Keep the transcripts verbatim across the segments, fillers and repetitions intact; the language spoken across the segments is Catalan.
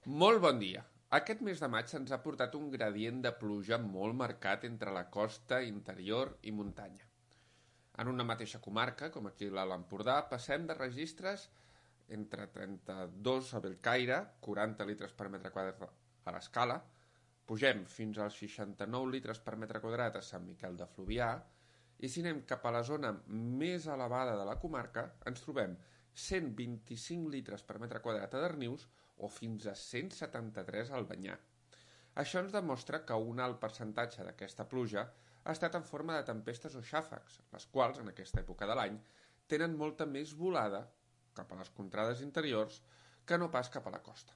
Molt bon dia. Aquest mes de maig se'ns ha portat un gradient de pluja molt marcat entre la costa, interior i muntanya. En una mateixa comarca, com aquí a l'Alt Empordà, passem de registres entre trenta-dos a Bellcaire, quaranta litres per metre quadrat a l'Escala, pugem fins als seixanta-nou litres per metre quadrat a Sant Miquel de Fluvià, i si anem cap a la zona més elevada de la comarca, ens trobem cent vint-i-cinc litres per metre quadrat a Darnius o fins a cent setanta-tres al Banyà. Això ens demostra que un alt percentatge d'aquesta pluja ha estat en forma de tempestes o xàfecs, les quals, en aquesta època de l'any, tenen molta més volada cap a les contrades interiors que no pas cap a la costa.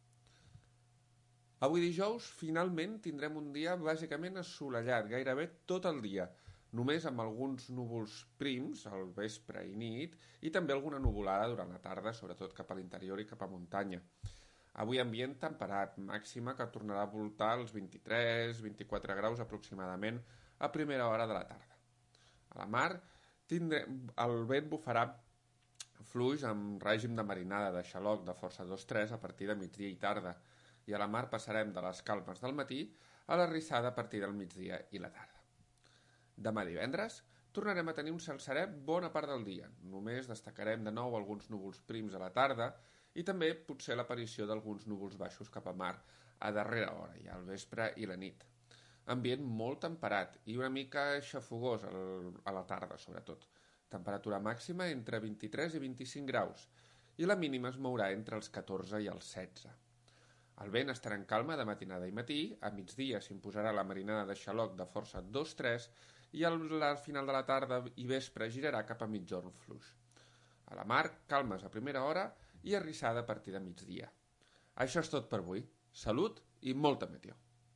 Avui dijous, finalment, tindrem un dia bàsicament assolellat, gairebé tot el dia, només amb alguns núvols prims al vespre i nit i també alguna nuvolada durant la tarda, sobretot cap a l'interior i cap a muntanya. Avui ambient temperat, màxima que tornarà a voltar els vint-i-tres vint-i-quatre graus aproximadament a primera hora de la tarda. A la mar, tindrem, el vent bufarà fluix amb règim de marinada de xaloc de força dos tres a partir de migdia i tarda, i a la mar passarem de les calmes del matí a la rissada a partir del migdia i la tarda. Demà divendres tornarem a tenir un cel serè bona part del dia. Només destacarem de nou alguns núvols prims a la tarda i també potser l'aparició d'alguns núvols baixos cap a mar a darrera hora, ja al vespre i la nit. Ambient molt temperat i una mica xafogós a la tarda, sobretot. Temperatura màxima entre vint-i-tres i vint-i-cinc graus i la mínima es mourà entre els catorze i els setze. El vent estarà en calma de matinada i matí, a migdia s'imposarà la marinada de xaloc de força dos tres i al final de la tarda i vespre girarà cap a migjorn fluix. A la mar, calmes a primera hora i arrissada a partir de migdia. Això és tot per avui. Salut i molta meteo.